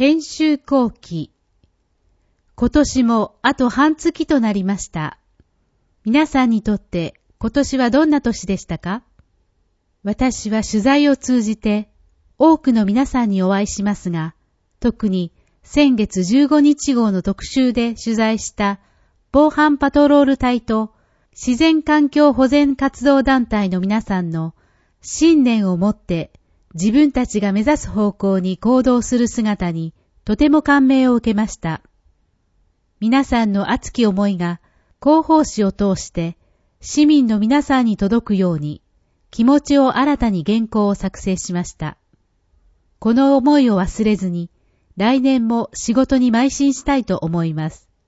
編集後期。今年もあと半月となりました。皆さんにとって今年はどんな年でしたか？私は取材を通じて多くの皆さんにお会いしますが、特に先月15日号の特集で取材した防犯パトロール隊と自然環境保全活動団体の皆さんの信念を持って自分たちが目指す方向に行動する姿にとても感銘を受けました。皆さんの熱き思いが広報誌を通して市民の皆さんに届くように気持ちを新たに原稿を作成しました。この思いを忘れずに来年も仕事に邁進したいと思います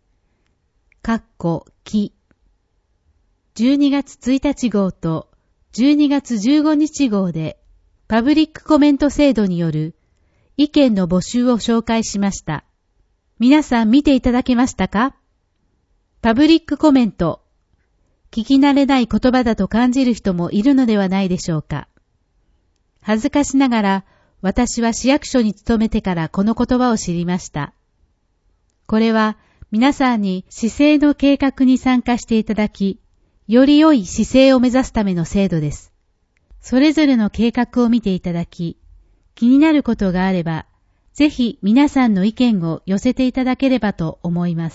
。12月1日号と12月15日号でパブリックコメント制度による意見の募集を紹介しました。皆さん見ていただけましたか？パブリックコメント、聞き慣れない言葉だと感じる人もいるのではないでしょうか。恥ずかしながら私は市役所に勤めてからこの言葉を知りました。これは皆さんに市政の計画に参加していただき、より良い市政を目指すための制度です。それぞれの計画を見ていただき、気になることがあれば、ぜひ皆さんの意見を寄せていただければと思います。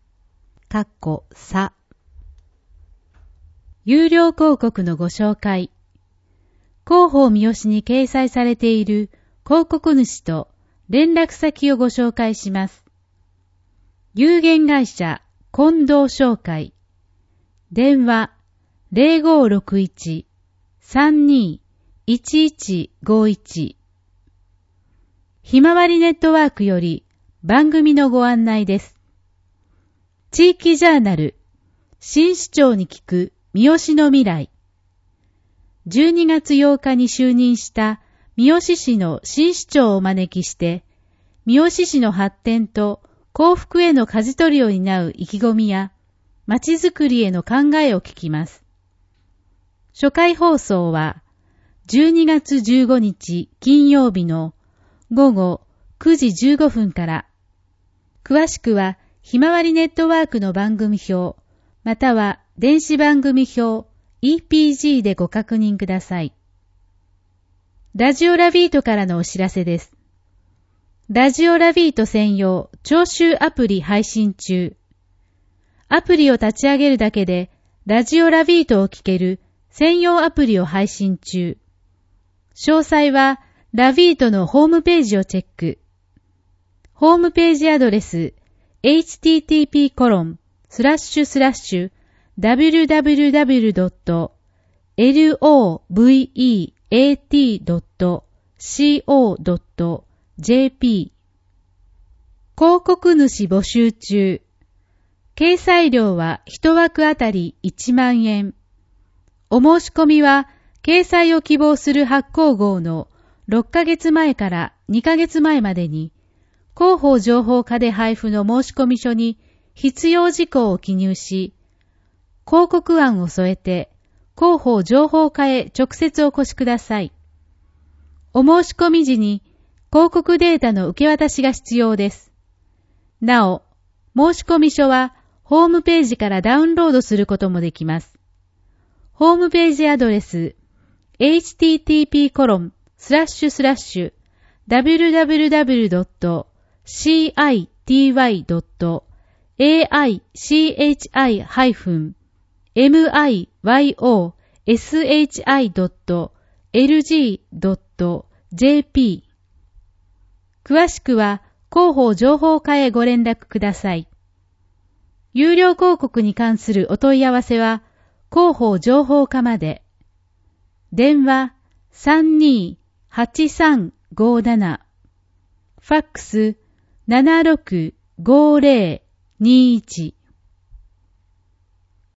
有料広告のご紹介。広報三好に掲載されている広告主と連絡先をご紹介します。有限会社近藤商会。電話 0561-32-1151 ひまわりネットワークより番組のご案内です。地域ジャーナル新市長に聞く三好の未来。12月8日に就任した三好市の新市長をお招きして、三好市の発展と幸福への舵取りを担う意気込みやまちづくりへの考えを聞きます。初回放送は12月15日金曜日の午後9時15分から。詳しくはひまわりネットワークの番組表、または電子番組表 EPG でご確認ください。ラジオラビートからのお知らせです。ラジオラビート専用聴取アプリ配信中。アプリを立ち上げるだけでラジオラビートを聴ける専用アプリを配信中。詳細はラビートのホームページをチェック。ホームページアドレス http://www.loveat.co.jp 広告主募集中。掲載料は1枠あたり1万円。お申し込みは掲載を希望する発行号の6ヶ月前から2ヶ月前までに広報情報課で配布の申込書に必要事項を記入し、広告案を添えて広報情報課へ直接お越しください。お申し込み時に広告データの受け渡しが必要です。なお、申込書はホームページからダウンロードすることもできます。ホームページアドレス http://www.city-miyoshi.lg.jp 詳しくは広報情報課へご連絡ください。有料広告に関するお問い合わせは広報情報課まで。電話 32-8357 ファックス 765021